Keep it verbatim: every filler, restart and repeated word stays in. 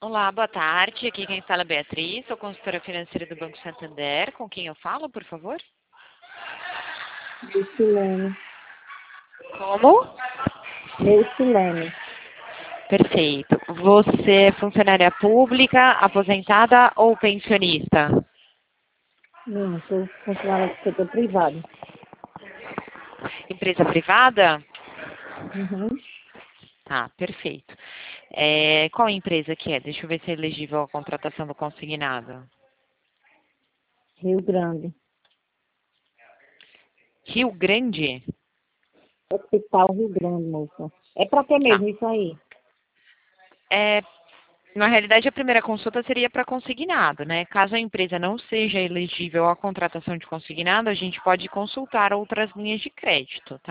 Olá, boa tarde. Aqui quem fala é Beatriz, sou consultora financeira do Banco Santander. Com quem eu falo, por favor? Lucilene. Como? Lucilene. Perfeito. Você é funcionária pública, aposentada ou pensionista? Não, sou funcionária do setor privado. Empresa privada? Uhum. Tá, perfeito. É, qual empresa que é? Deixa eu ver se é elegível a contratação do consignado. Rio Grande. Rio Grande? Hospital Rio Grande, moça. É pra que Tá. mesmo isso aí? É, na realidade, a primeira consulta seria para consignado, né? Caso a empresa não seja elegível à contratação de consignado, a gente pode consultar outras linhas de crédito, tá?